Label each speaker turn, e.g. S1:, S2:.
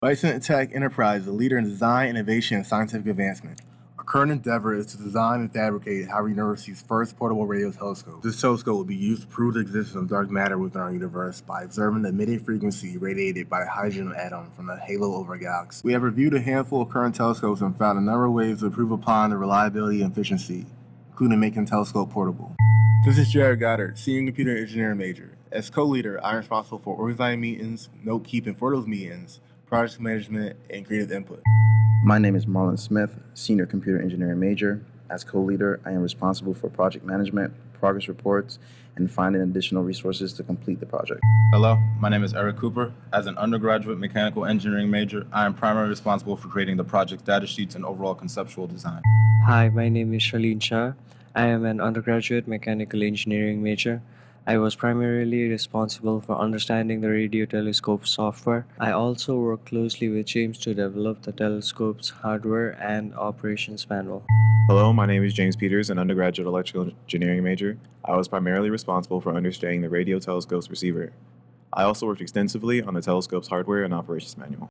S1: Bison Tech Enterprise is a leader in design, innovation, and scientific advancement. Our current endeavor is to design and fabricate Howard University's first portable radio telescope. This telescope will be used to prove the existence of dark matter within our universe by observing the emitting frequency radiated by a hydrogen atom from the halo over a galaxy. We have reviewed a handful of current telescopes and found a number of ways to improve upon the reliability and efficiency, including making the telescope portable. This is Jared Goddard, Senior Computer Engineering Major. As co-leader, I'm responsible for organizing meetings, note-keeping for those meetings, project management, and creative input.
S2: My name is Marlon Smith, Senior Computer Engineering Major. As co-leader, I am responsible for project management, progress reports, and finding additional resources to complete the project.
S3: Hello, my name is Eric Cooper. As an undergraduate mechanical engineering major, I am primarily responsible for creating the project data sheets and overall conceptual design.
S4: Hi, my name is Shalin Shah. I am an undergraduate mechanical engineering major. I was primarily responsible for understanding the radio telescope software. I also work closely with James to develop the telescope's hardware and operations manual.
S5: Hello, my name is James Peters, an undergraduate electrical engineering major. I was primarily responsible for understanding the radio telescope's receiver. I also worked extensively on the telescope's hardware and operations manual.